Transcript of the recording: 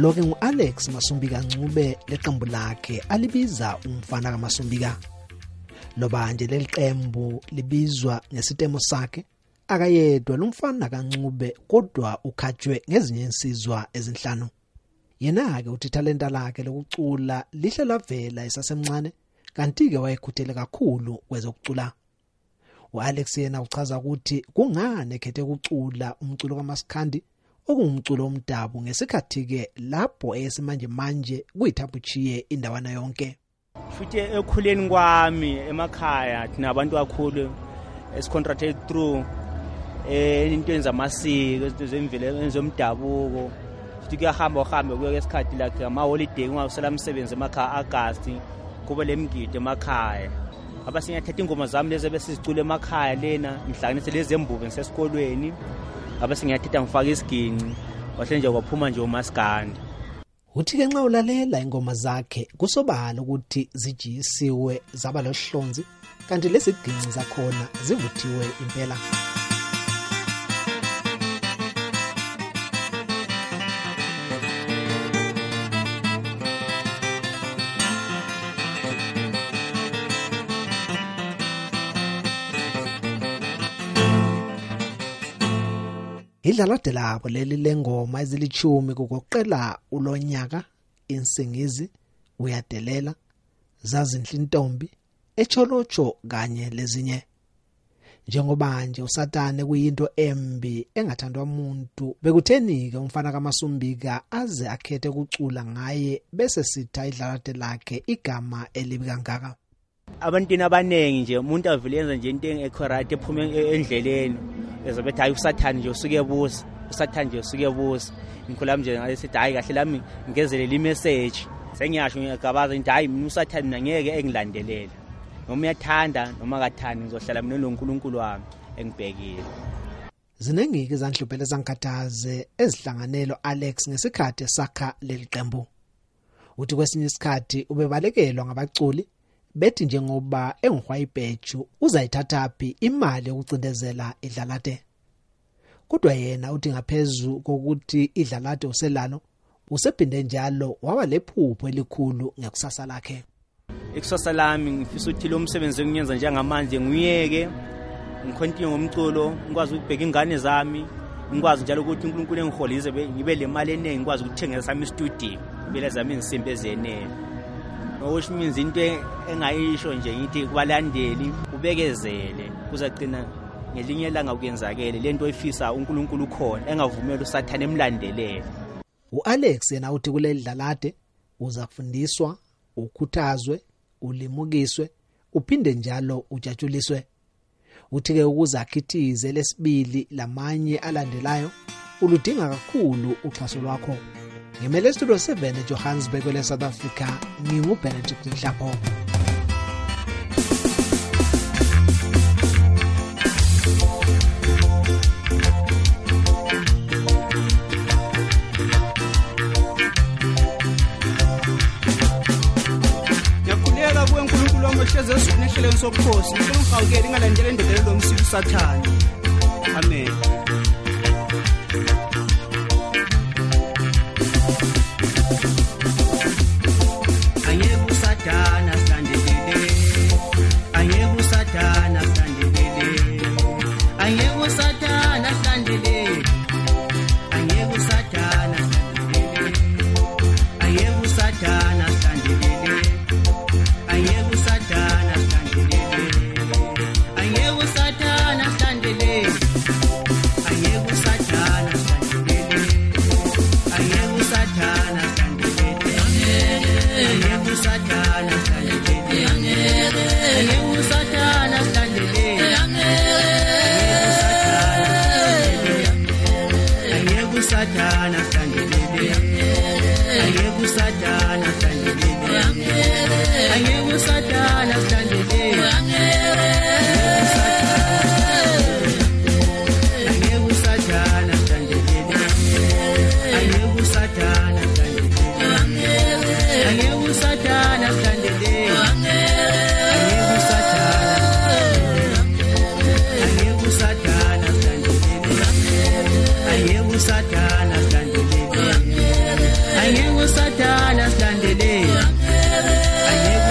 Lo ke ngu-Alex Masumbika Ncube leqembu lakhe alibiza umfana kaMasumbika. Loba nje leli qembu libizwa ngesitemo sakhe akayedwa lo mfana kaNcube kodwa ukhatshwe ngezinye insizwa ezinhlanu. Yena ke uthi talenta lakhe lokucula lihle lavela esasemncane kanti ke wayekhuthele kakhulu kwezokucula. U-Alex yena uchaza ukuthi kungane ekhethe ukucula umculo kaMaskandi okungumculo omdabu ngesikhathi ke lapho eyesimanje manje kuyithabuchiye indawana yonke. Futhi ekhuleni kwami emakhaya thina abantu kakhulu esicontracted through into zamasiko izinto zemvelo zomdabuko. Futhi kuyahamba kuyo esikhathi la ama holiday ungasela umsebenzi emakhaya August kuba lemgidi emakhaya. Abasingathatha ingoma zami lezi besizicula emakhaya lena ngihlanganise lezi embuke ngisesikolweni. Abasingathatha ngifaka isiginci wahle nje kwaphuma nje uMaskandi. Uthi ke nxa ulalela ingoma zakhe kusobala ukuthi zijiyisiwe zaba lohlonzi kanti lesiginci zakhona zivuthiwe impela. Idlalade labo leli lengoma ezilichumi kugoqela ulonyaka, insingizi, uyadelela, zazinhle intombi, echolocho kanye lezinye. Njengoba nje uSathane kuyinto embi engathandwa umuntu bekutheni ke umfana kaMasumbika aze akhethe ukucula ngaye bese sitha idlalade lakhe igama elibi kangaka. Abantwana abanengi nje umuntu avilenza nje into ecorrect ephuma endleleni ezobethi hayi uSathane nje usuke ebusa uSathane nje usuke ebusa ngikhuluma nje ngasithi hayi kahle lami ngezelela imessage sengiyasho ngiyagabaza into hayi mina uSathane mina ngeke engilandelele noma uyathanda noma akathandi ngizohlala mina noNkulunkulu wami engibhekile. Zinengike izandluphelo zangikhathaze ezihlanganelo Alex ngesikhathi sakha leli qembu. Uthi kwesinye isikhathi ubebalekelwa ngabaculi bethi njengoba engihwayibheju uzayithathaphi imali yokucindezela idlalade. Kodwa yena uthi ngaphezulu kokuthi idlalade uselalo usephinde njalo waba lephupho elikhulu ngekusasa lakhe. Ikusasa lami ngifisa ukuthi lo msebenzi engiyenza njengamanje ngiyeke ngikhontinue ngomculo ngikwazi ukubheka ingane zami ngikwazi njalo ukuthi uNkulunkulu engiholize ngibe le mali eningi ngikwazi ukuthenga sami studio bele zami ngisimbe ezenene. Which means into engayisho nje ngithi kubalandeli ubekezele kuzagcina ngelinye ilanga ukuyenzakele lento efisa uNkulunkulu khona engavumela uSathane emlandelele. U-Alex yena uthi kuleli dlalade uza kufundiswa, ukhuthazwe, ulimukiswe, uphinde njalo ujatshuliswe. Uthi ke ukuze akhithize lesibili lamanye alandelayo uludinga kakhulu uxhaso lwakho. Ngimele studio 7 eJohannesburg le South Africa nginguBenedict Nhlapho. Yakhuleka kuwe uNkulunkulu wami ohleze esukuni ehlelweni sobukhosi ngizongihawukela ingalandela indodelo lomsiki uSathane. Amen. sathana silandelela angeke